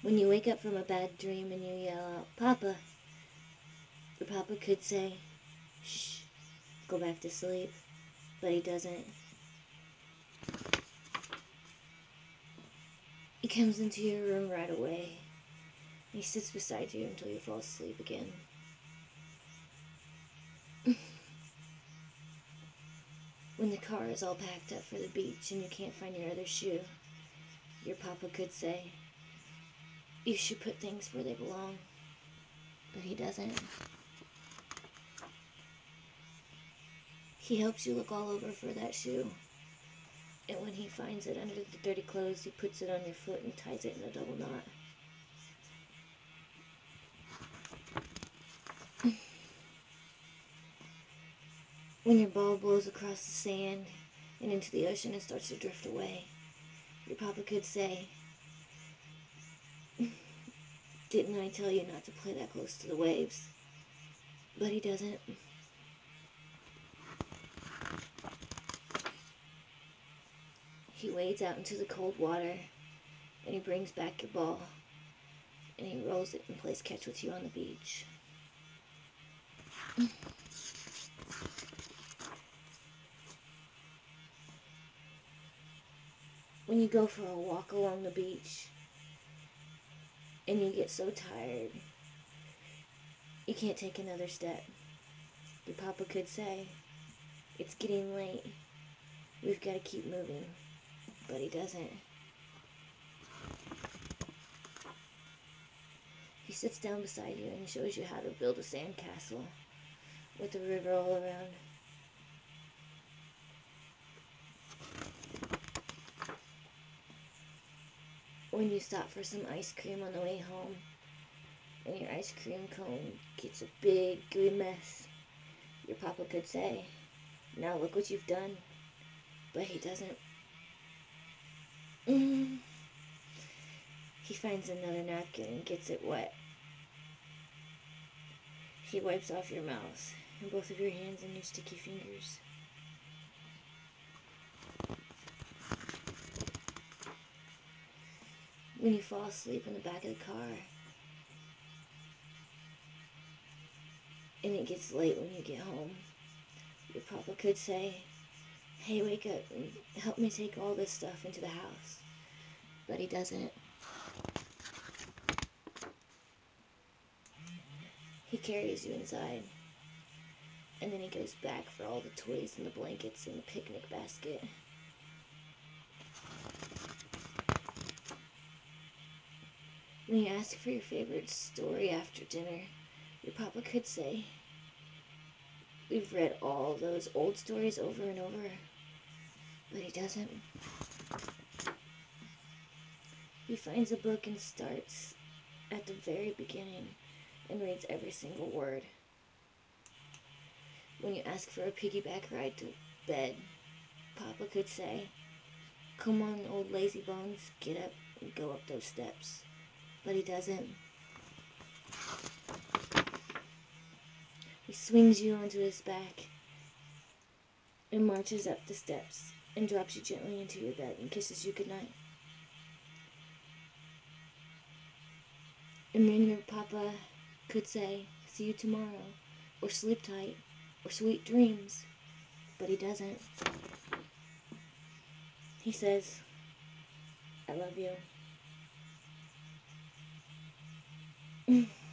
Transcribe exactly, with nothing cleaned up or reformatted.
When you wake up from a bad dream and you yell out, Papa, your papa could say, shh, go back to sleep, but he doesn't. He comes into your room right away. He sits beside you until you fall asleep again. When the car is all packed up for the beach and you can't find your other shoe, your papa could say, you should put things where they belong, but he doesn't. He helps you look all over for that shoe, and when he finds it under the dirty clothes, he puts it on your foot and ties it in a double knot. When your ball blows across the sand and into the ocean and starts to drift away, your papa could say, didn't I tell you not to play that close to the waves? But he doesn't. He wades out into the cold water and he brings back your ball and he rolls it and plays catch with you on the beach. When you go for a walk along the beach and you get so tired you can't take another step, your papa could say, it's getting late, we've got to keep moving, but he doesn't. He sits down beside you and he shows you how to build a sandcastle with a river all around. When you stop for some ice cream on the way home and your ice cream cone gets a big gooey mess, your papa could say, now look what you've done, but he doesn't. Mm. He finds another napkin and gets it wet. He wipes off your mouth and both of your hands and your sticky fingers. When you fall asleep in the back of the car and it gets late when you get home, your papa could say, hey, wake up and help me take all this stuff into the house. But he doesn't. He carries you inside, and then he goes back for all the toys and the blankets and the picnic basket. When you ask for your favorite story after dinner, your papa could say, we've read all those old stories over and over, but he doesn't. He finds a book and starts at the very beginning and reads every single word. When you ask for a piggyback ride to bed, papa could say, come on, old lazy bones, get up and go up those steps. But he doesn't. He swings you onto his back and marches up the steps and drops you gently into your bed and kisses you goodnight. And then your papa could say, see you tomorrow, or sleep tight, or sweet dreams. But he doesn't. He says, I love you.